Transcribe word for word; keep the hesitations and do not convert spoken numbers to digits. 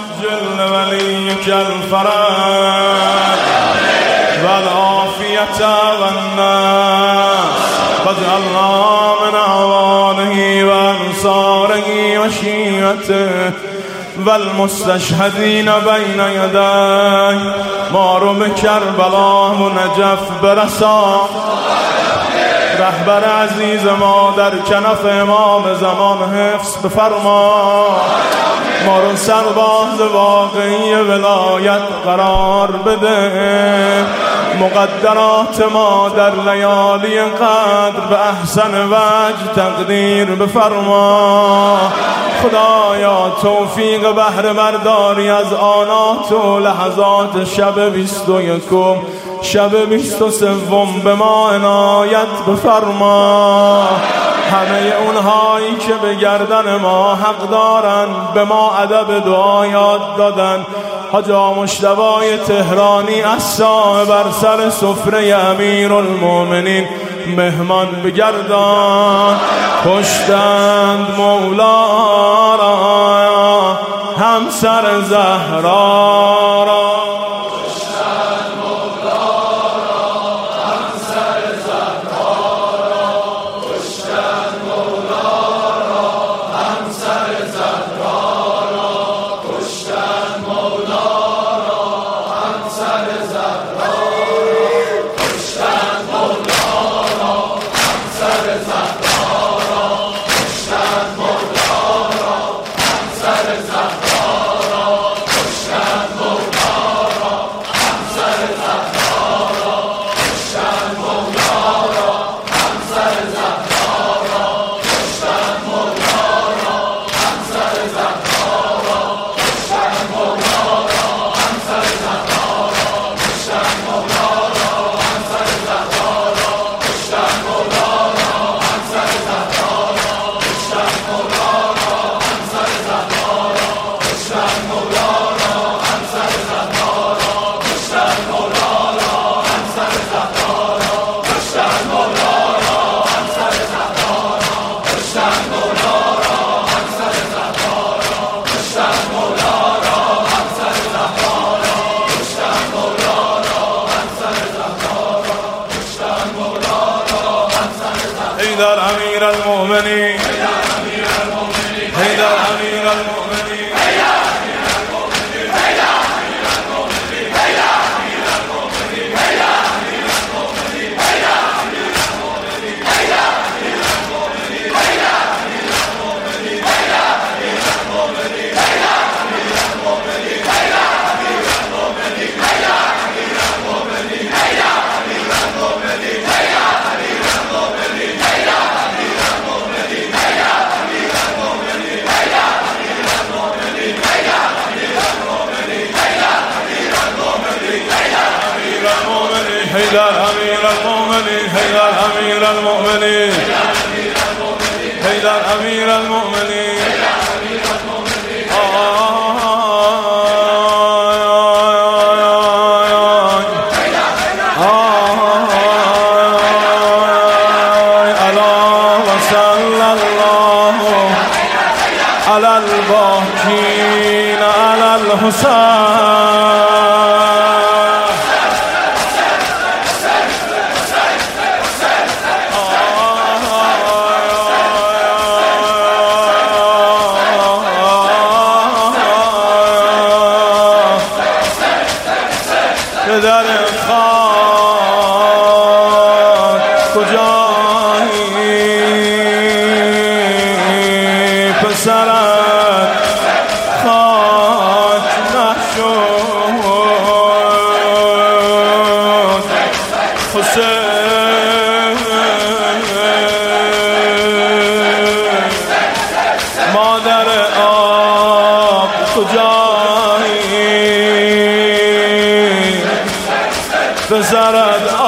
عجل وليك الفرج والعافية والناس واجعلنا من أعوانه وأنصاره وشيعته والمستشهدين بين يديه. ما رو به کربلا و نجف برسان، رهبر عزیز ما در کنف امام زمان حفظ بفرما. ما رو سرباز واقعی ولایت قرار بده. مقدرات ما در لیالی قدر به احسن وجه تقدیر بفرما. خدایا توفیق بهره برداری از آنات و لحظات شب بیست و یکم شب بیست و سوم به ما عنایت بفرما. همه اونهایی که به گردن ما حق دارن به ما ادب دعا یاد دادن. حاج آقا مجتبی تهرانی عصا بر سر سفره امیرالمومنین مهمان بگردان. کشتند مولا را همسر زهرا را. حیدر امیر المؤمنین، حیدر امیر المؤمنین، حیدر امیر المؤمنین، حیدر امیر المؤمنین، حیدر امیر المؤمنین. الا و صلی الله علی الباقین علی الحسین. در خاک کجایی پسرت خاک نشد حسین. مادر آب کجایی پسرت